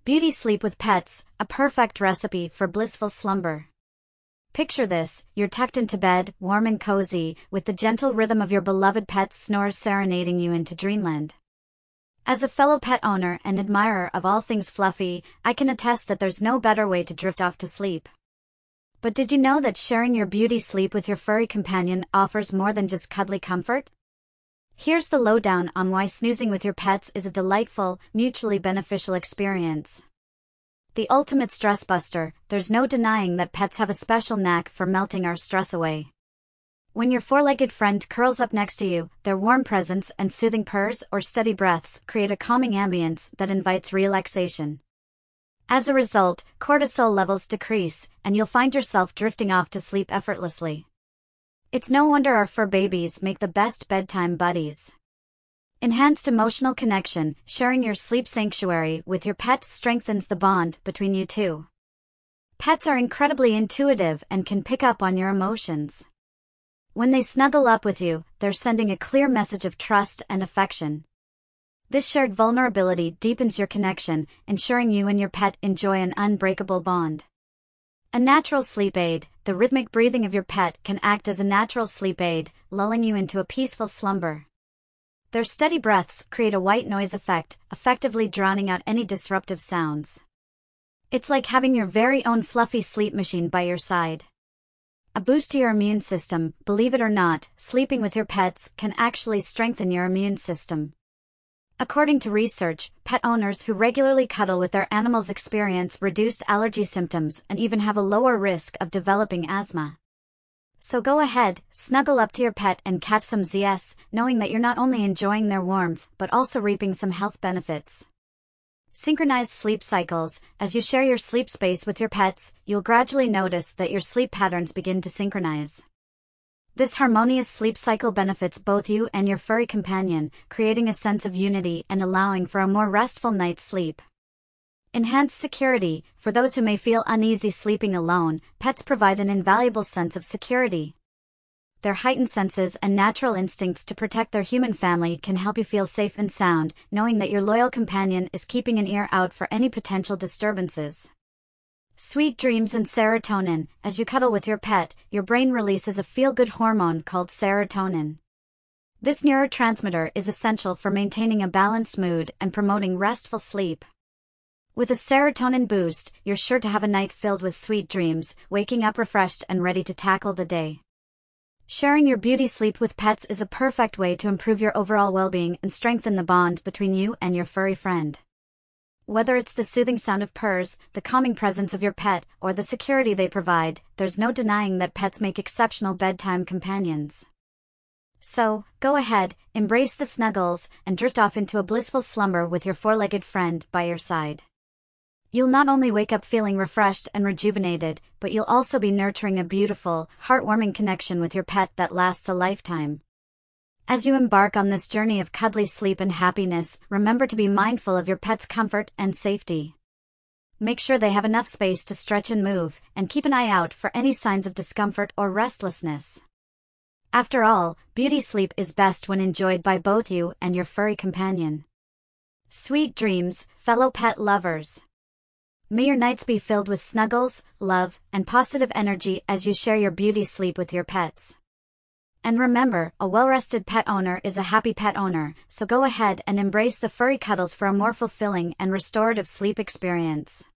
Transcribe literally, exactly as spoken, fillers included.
Beauty sleep with pets, a perfect recipe for blissful slumber. Picture this, you're tucked into bed, warm and cozy, with the gentle rhythm of your beloved pet's snores serenading you into dreamland. As a fellow pet owner and admirer of all things fluffy, I can attest that there's no better way to drift off to sleep. But did you know that sharing your beauty sleep with your furry companion offers more than just cuddly comfort? Here's the lowdown on why snoozing with your pets is a delightful, mutually beneficial experience. The ultimate stress buster, there's no denying that pets have a special knack for melting our stress away. When your four-legged friend curls up next to you, their warm presence and soothing purrs or steady breaths create a calming ambience that invites relaxation. As a result, cortisol levels decrease, and you'll find yourself drifting off to sleep effortlessly. It's no wonder our fur babies make the best bedtime buddies. Enhanced emotional connection, sharing your sleep sanctuary with your pet strengthens the bond between you two. Pets are incredibly intuitive and can pick up on your emotions. When they snuggle up with you, they're sending a clear message of trust and affection. This shared vulnerability deepens your connection, ensuring you and your pet enjoy an unbreakable bond. A natural sleep aid, the rhythmic breathing of your pet can act as a natural sleep aid, lulling you into a peaceful slumber. Their steady breaths create a white noise effect, effectively drowning out any disruptive sounds. It's like having your very own fluffy sleep machine by your side. A boost to your immune system. Believe it or not, sleeping with your pets can actually strengthen your immune system. According to research, pet owners who regularly cuddle with their animals experience reduced allergy symptoms and even have a lower risk of developing asthma. So go ahead, snuggle up to your pet and catch some zest, knowing that you're not only enjoying their warmth but also reaping some health benefits. Synchronized sleep cycles. As you share your sleep space with your pets, you'll gradually notice that your sleep patterns begin to synchronize. This harmonious sleep cycle benefits both you and your furry companion, creating a sense of unity and allowing for a more restful night's sleep. Enhanced security. For those who may feel uneasy sleeping alone, pets provide an invaluable sense of security. Their heightened senses and natural instincts to protect their human family can help you feel safe and sound, knowing that your loyal companion is keeping an ear out for any potential disturbances. Sweet dreams and serotonin. As you cuddle with your pet, your brain releases a feel-good hormone called serotonin. This neurotransmitter is essential for maintaining a balanced mood and promoting restful sleep. With a serotonin boost, you're sure to have a night filled with sweet dreams, waking up refreshed and ready to tackle the day. Sharing your beauty sleep with pets is a perfect way to improve your overall well-being and strengthen the bond between you and your furry friend. Whether it's the soothing sound of purrs, the calming presence of your pet, or the security they provide, there's no denying that pets make exceptional bedtime companions. So, go ahead, embrace the snuggles, and drift off into a blissful slumber with your four-legged friend by your side. You'll not only wake up feeling refreshed and rejuvenated, but you'll also be nurturing a beautiful, heartwarming connection with your pet that lasts a lifetime. As you embark on this journey of cuddly sleep and happiness, remember to be mindful of your pet's comfort and safety. Make sure they have enough space to stretch and move, and keep an eye out for any signs of discomfort or restlessness. After all, beauty sleep is best when enjoyed by both you and your furry companion. Sweet dreams, fellow pet lovers. May your nights be filled with snuggles, love, and positive energy as you share your beauty sleep with your pets. And remember, a well-rested pet owner is a happy pet owner, so go ahead and embrace the furry cuddles for a more fulfilling and restorative sleep experience.